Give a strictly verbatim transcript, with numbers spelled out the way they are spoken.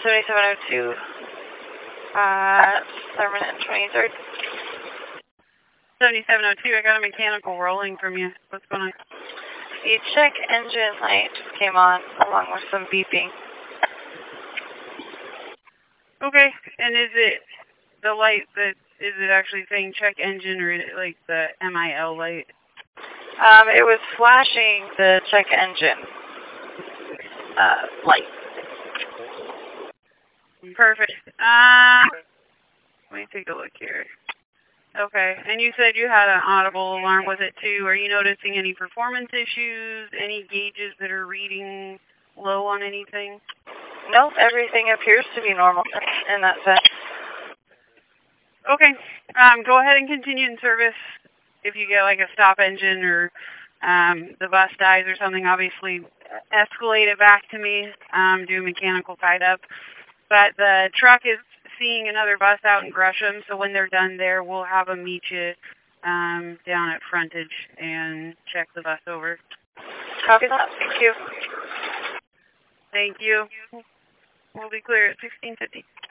seventy-seven oh two, uh, Thurman and twenty-third. seventy-seven oh two, I got a mechanical rolling from you. What's going on? The check engine light came on along with some beeping. Okay, and is it the light that, is it actually saying check engine or is it like the M I L light? Um, it was flashing the check engine uh, light. Perfect. Uh, let me take a look here. Okay, and you said you had an audible alarm with it too. Are you noticing any performance issues, any gauges that are reading low on anything? Nope, everything appears to be normal in that sense. Okay, um, go ahead and continue in service. If you get like a stop engine or um, the bus dies or something, obviously escalate it back to me, um, do mechanical tied up. But the truck is seeing another bus out in Gresham, so when they're done there, we'll have them meet you um, down at frontage and check the bus over. Copy that. Thank you. Thank you. We'll be clear at sixteen fifty.